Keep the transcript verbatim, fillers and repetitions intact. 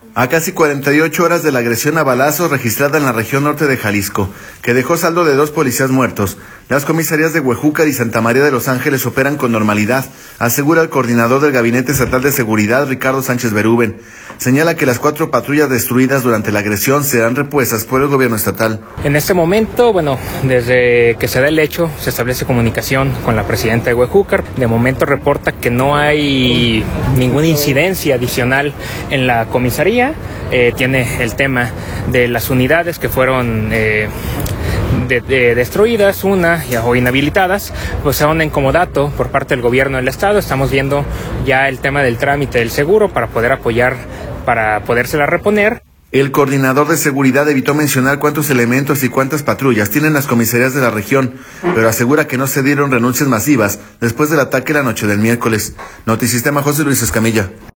A casi cuarenta y ocho horas de la agresión a balazos registrada en la región norte de Jalisco, que dejó saldo de dos policías muertos, las comisarías de Huejúcar y Santa María de los Ángeles operan con normalidad, asegura el coordinador del Gabinete Estatal de Seguridad, Ricardo Sánchez Berúben. Señala que las cuatro patrullas destruidas durante la agresión serán repuestas por el gobierno estatal. En este momento, bueno, desde que se da el hecho, se establece comunicación con la presidenta de Huejúcar. De momento reporta que no hay ninguna incidencia adicional en la comisaría. Eh, tiene el tema de las unidades que fueron eh, de, de destruidas, una o inhabilitadas, pues aún en comodato por parte del gobierno del estado. Estamos viendo ya el tema del trámite del seguro para poder apoyar, para podérsela reponer. El coordinador de seguridad evitó mencionar cuántos elementos y cuántas patrullas tienen las comisarías de la región, pero asegura que no se dieron renuncias masivas después del ataque la noche del miércoles. Notisistema, José Luis Escamilla.